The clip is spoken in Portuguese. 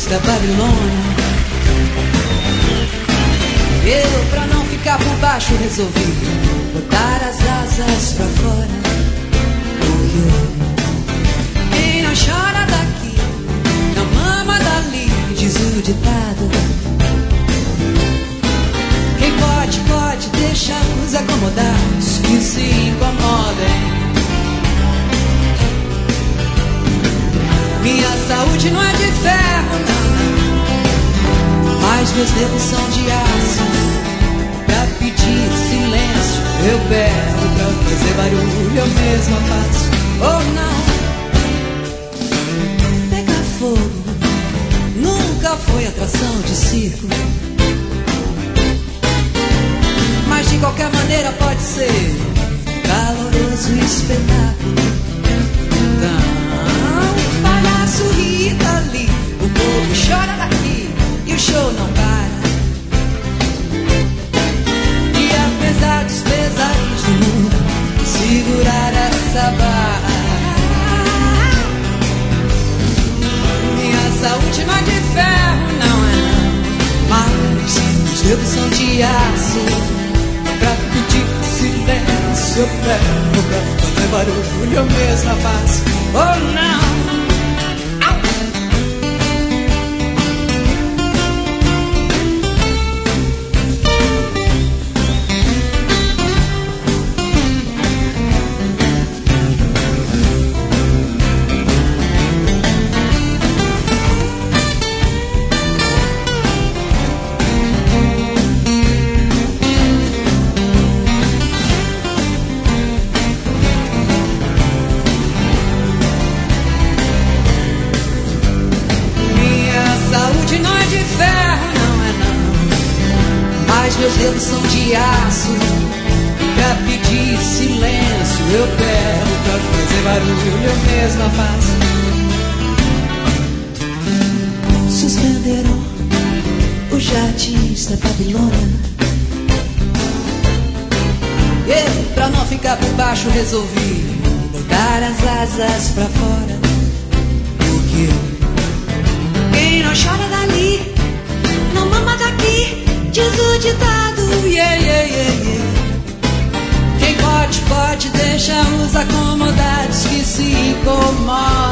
da Babilônia. Eu, pra não ficar por baixo, resolvi botar as asas pra fora. Quem não chora daqui, não mama dali, diz o ditado. Quem pode, pode, deixa os acomodados que se incomodem. Minha saúde não é de ferro, não, mas meus dedos são de aço. Pra pedir silêncio eu berro, pra fazer barulho eu mesma faço. Ou não, pegar fogo nunca foi atração de circo, mas de qualquer maneira pode ser caloroso espetáculo. Então, o palhaço ri dali, o povo chora daqui e o show não para. E apesar dos pesares do mundo, segurar essa barra. Minha saúde não é de ferro, não é não, mas os dedos são de aço. Pra pedir silêncio eu pego, pra fazer barulho eu mesma faço. Oh não! Meus dedos são de aço. Pra pedir silêncio eu pego, pra fazer barulho eu mesma faço. Suspenderam os jardins da Babilônia. Eu, pra não ficar por baixo, resolvi botar as asas pra fora. Porque quem não chora dali, não mama daqui, diz o ditado, yeah, yeah, yeah, yeah. Quem pode, pode, deixa os acomodados que se incomodam.